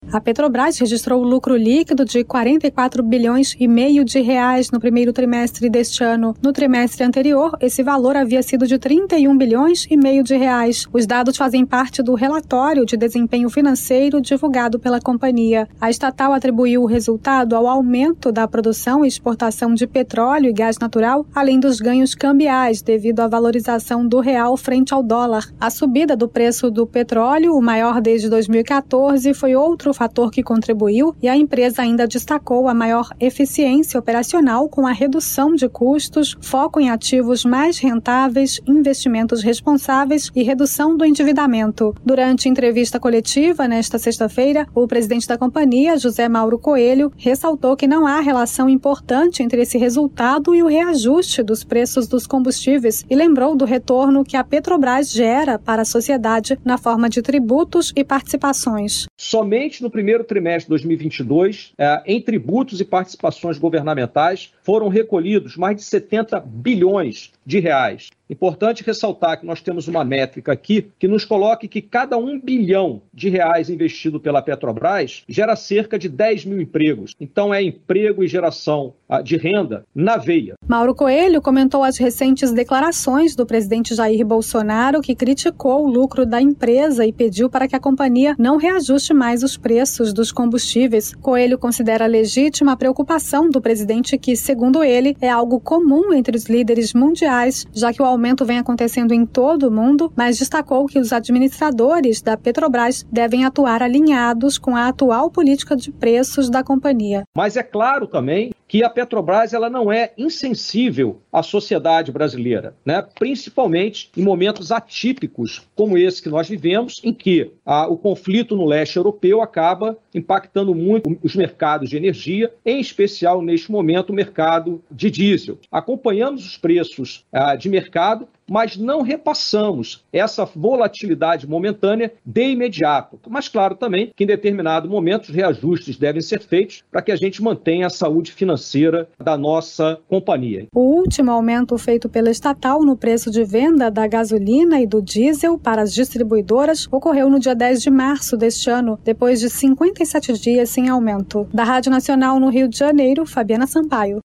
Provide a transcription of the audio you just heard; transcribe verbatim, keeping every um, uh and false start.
A Petrobras registrou lucro líquido de quarenta e quatro bilhões e meio de reais no primeiro trimestre deste ano. No trimestre anterior, esse valor havia sido de trinta e um bilhões e meio de reais. Os dados fazem parte do relatório de desempenho financeiro divulgado pela companhia. A estatal atribuiu o resultado ao aumento da produção e exportação de petróleo e gás natural, além dos ganhos cambiais devido à valorização do real frente ao dólar. A subida do preço do petróleo, o maior desde dois mil e quatorze, foi outro fator que contribuiu, e a empresa ainda destacou a maior eficiência operacional com a redução de custos, foco em ativos mais rentáveis, investimentos responsáveis e redução do endividamento. Durante entrevista coletiva nesta sexta-feira, o presidente da companhia, José Mauro Coelho, ressaltou que não há relação importante entre esse resultado e o reajuste dos preços dos combustíveis e lembrou do retorno que a Petrobras gera para a sociedade na forma de tributos e participações. Somente no primeiro trimestre de dois mil e vinte e dois, eh, em tributos e participações governamentais, foram recolhidos mais de setenta bilhões de reais. Importante ressaltar que nós temos uma métrica aqui que nos coloca que cada um bilhão de reais investido pela Petrobras gera cerca de dez mil empregos. Então é emprego e geração ah, de renda na veia. Mauro Coelho comentou as recentes declarações do presidente Jair Bolsonaro, que criticou o lucro da empresa e pediu para que a companhia não reajuste mais os preços dos combustíveis. Coelho considera legítima a preocupação do presidente que, segundo ele, é algo comum entre os líderes mundiais, já que o aumento vem acontecendo em todo o mundo, mas destacou que os administradores da Petrobras devem atuar alinhados com a atual política de preços da companhia. Mas é claro também que a Petrobras ela não é insensível à sociedade brasileira, né? Principalmente em momentos atípicos como esse que nós vivemos, em que ah, o conflito no leste europeu acaba impactando muito os mercados de energia, em especial neste momento o mercado de diesel. Acompanhamos os preços ah, de mercado, mas não repassamos essa volatilidade momentânea de imediato. Mas claro também que em determinado momento os reajustes devem ser feitos para que a gente mantenha a saúde financeira da nossa companhia. O último aumento feito pela estatal no preço de venda da gasolina e do diesel para as distribuidoras ocorreu no dia dez de março deste ano, depois de cinquenta e sete dias sem aumento. Da Rádio Nacional no Rio de Janeiro, Fabiana Sampaio.